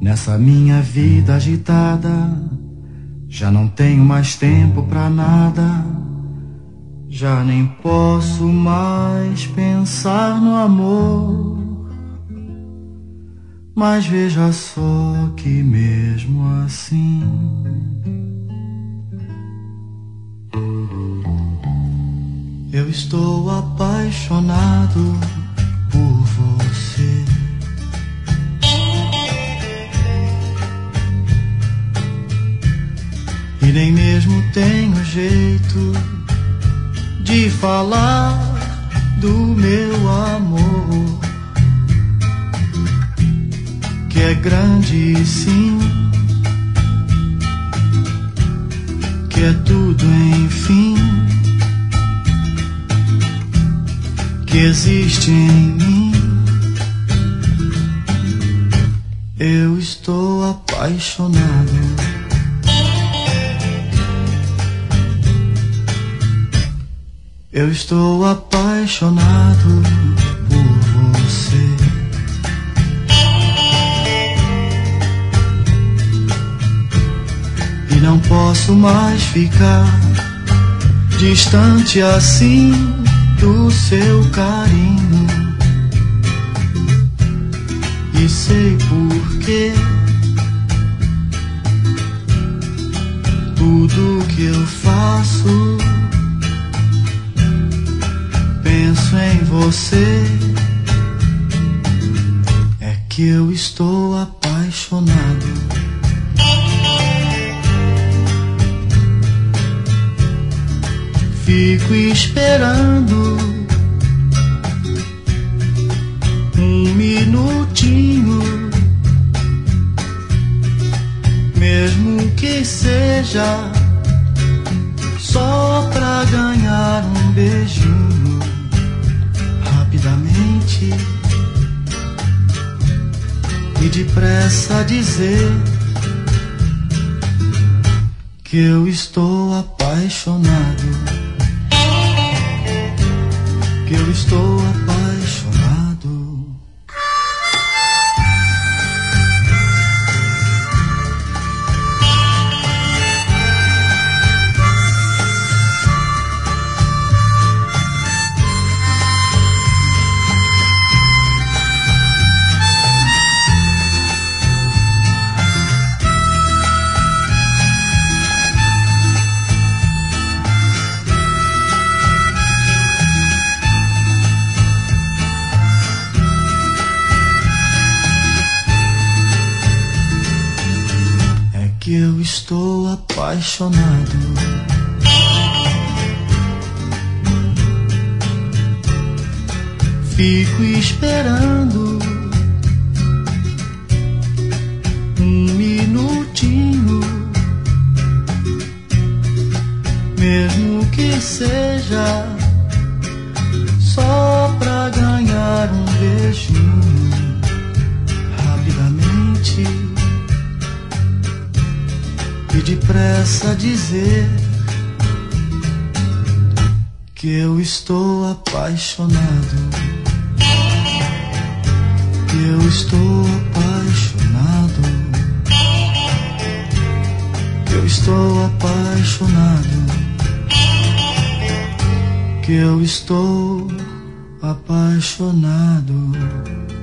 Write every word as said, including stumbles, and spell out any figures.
Nessa minha vida agitada, já não tenho mais tempo pra nada. Já nem posso mais pensar no amor. Mas veja só que mesmo assim eu estou apaixonado por você. E nem mesmo tenho jeito de falar do meu amor, que é grande sim, que é tudo enfim, que existe em mim. Eu estou apaixonado. Eu estou apaixonado por você. E não posso mais ficar distante assim do seu carinho. E sei por quê. Tudo que eu faço, penso em você. É que eu estou apaixonado. Fico esperando um minutinho, mesmo que seja só pra ganhar um beijinho. Rapidamente e depressa dizer que eu estou apaixonado, que eu estou apaixonado. Que eu estou apaixonado. Fico esperando um minutinho, mesmo que seja só pra ganhar um beijinho. Rapidamente e depressa dizer que eu estou apaixonado, que eu estou apaixonado, que eu estou apaixonado, que eu estou apaixonado.